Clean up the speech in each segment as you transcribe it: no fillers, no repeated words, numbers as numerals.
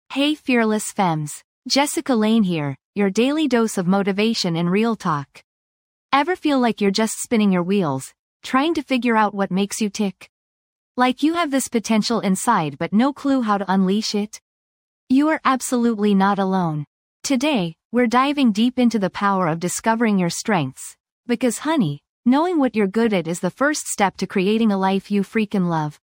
Hey fearless femmes, Jessica Lane here, your daily dose of motivation and real talk. Ever feel like you're just spinning your wheels, trying to figure out what makes you tick? Like you have this potential inside but no clue how to unleash it? You are absolutely not alone. Today, we're diving deep into the power of discovering your strengths. Because honey, knowing what you're good at is the first step to creating a life you freaking love.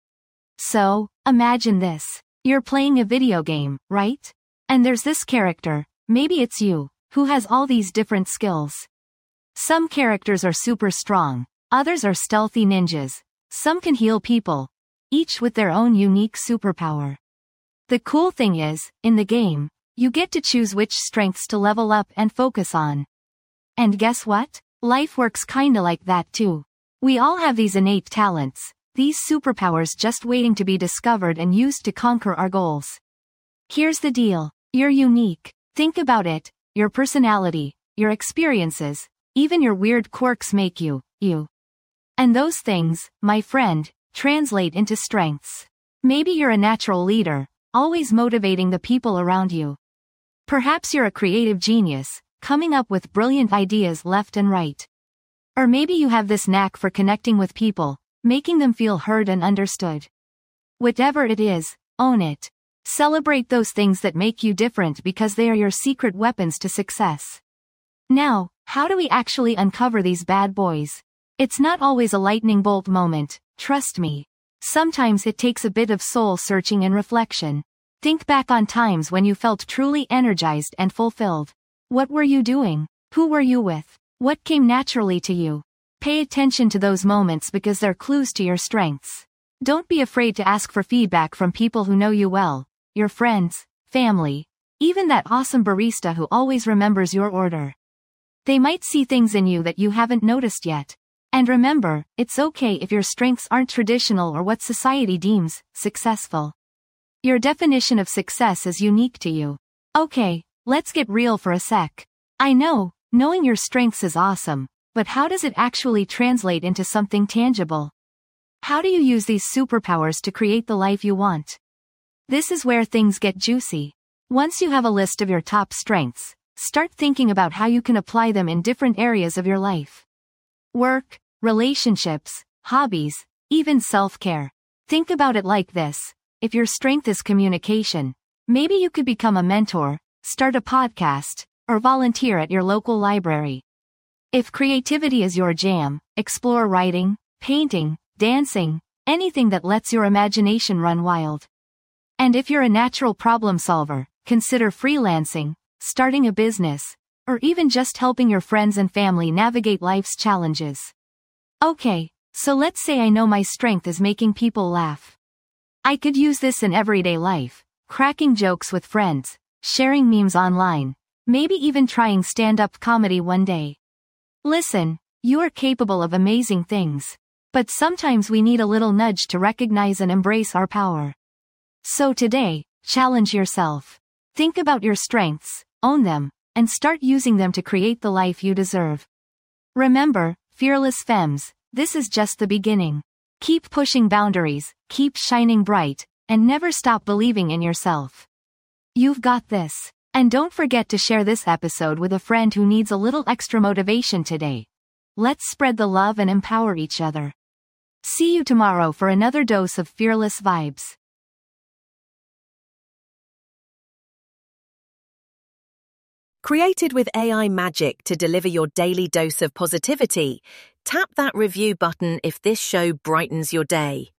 So, imagine this. You're playing a video game, right? And there's this character, maybe it's you, who has all these different skills. Some characters are super strong, others are stealthy ninjas, some can heal people, each with their own unique superpower. The cool thing is, in the game, you get to choose which strengths to level up and focus on. And guess what? Life works kinda like that too. We all have these innate talents, these superpowers just waiting to be discovered and used to conquer our goals. Here's the deal. You're unique. Think about it. Your personality, your experiences, even your weird quirks make you, you. And those things, my friend, translate into strengths. Maybe you're a natural leader, always motivating the people around you. Perhaps you're a creative genius, coming up with brilliant ideas left and right. Or maybe you have this knack for connecting with people, making them feel heard and understood. Whatever it is, own it. Celebrate those things that make you different because they are your secret weapons to success. Now, how do we actually uncover these bad boys? It's not always a lightning bolt moment, trust me. Sometimes it takes a bit of soul searching and reflection. Think back on times when you felt truly energized and fulfilled. What were you doing? Who were you with? What came naturally to you? Pay attention to those moments because they're clues to your strengths. Don't be afraid to ask for feedback from people who know you well, your friends, family, even that awesome barista who always remembers your order. They might see things in you that you haven't noticed yet. And remember, it's okay if your strengths aren't traditional or what society deems successful. Your definition of success is unique to you. Okay, let's get real for a sec. I know, knowing your strengths is awesome, but how does it actually translate into something tangible? How do you use these superpowers to create the life you want? This is where things get juicy. Once you have a list of your top strengths, start thinking about how you can apply them in different areas of your life. Work, relationships, hobbies, even self-care. Think about it like this. If your strength is communication, maybe you could become a mentor, start a podcast, or volunteer at your local library. If creativity is your jam, explore writing, painting, dancing, anything that lets your imagination run wild. And if you're a natural problem solver, consider freelancing, starting a business, or even just helping your friends and family navigate life's challenges. Okay, so let's say I know my strength is making people laugh. I could use this in everyday life, cracking jokes with friends, sharing memes online, maybe even trying stand-up comedy one day. Listen, you are capable of amazing things. But sometimes we need a little nudge to recognize and embrace our power. So today, challenge yourself. Think about your strengths, own them, and start using them to create the life you deserve. Remember, fearless femmes, this is just the beginning. Keep pushing boundaries, keep shining bright, and never stop believing in yourself. You've got this. And don't forget to share this episode with a friend who needs a little extra motivation today. Let's spread the love and empower each other. See you tomorrow for another dose of fearless vibes. Created with AI magic to deliver your daily dose of positivity, tap that review button if this show brightens your day.